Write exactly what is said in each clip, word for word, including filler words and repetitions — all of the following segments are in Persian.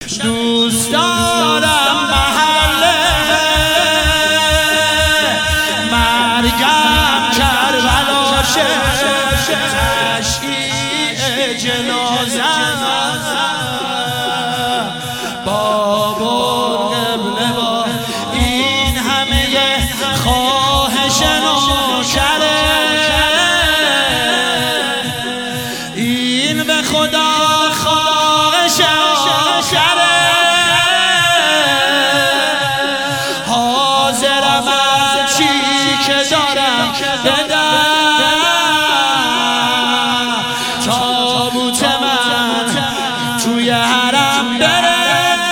دوست دارم محله مرگم کربلاشه تشییع جنازم بابا قبله با این همه خواهش نوکره این به خدا خواهش آخره حاضرم از چی که دارم بدم تابوت من توی حرم بره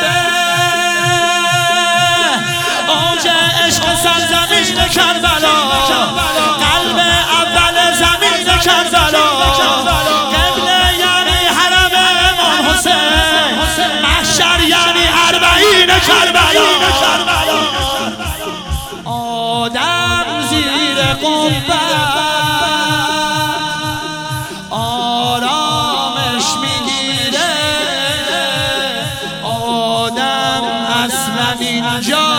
اوج عشق سرزمین کربلا قلب اول زمین کربلا قبله یعنی حرم امام حسین محشر یعنی اربعین کربلا آدم زیر قبه آرامش میگیره آدم اصلا اینجا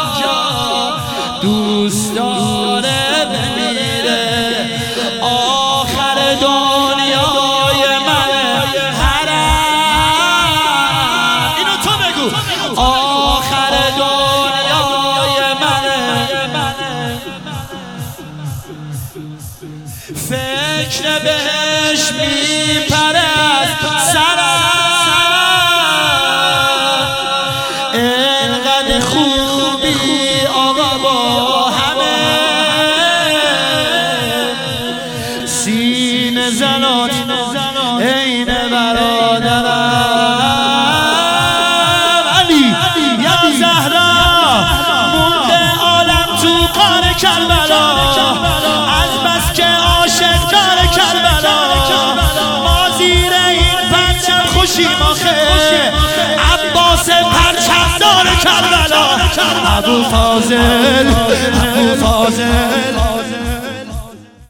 دوست داره بمیره آخر دنیای من حرم اینو تو بگو آخر دنیای من فکر بهش میپره از سرم اینقدر خوبی آقا با همه سینه زنات عین برادرم علی یا زهرا مونده عالم تو قار کربلا از بس که عاشق دار کربلا ما زیر این پرچم خوشیم آخه عباس پرچم دار کربلا ابو فاضل ابو فاضل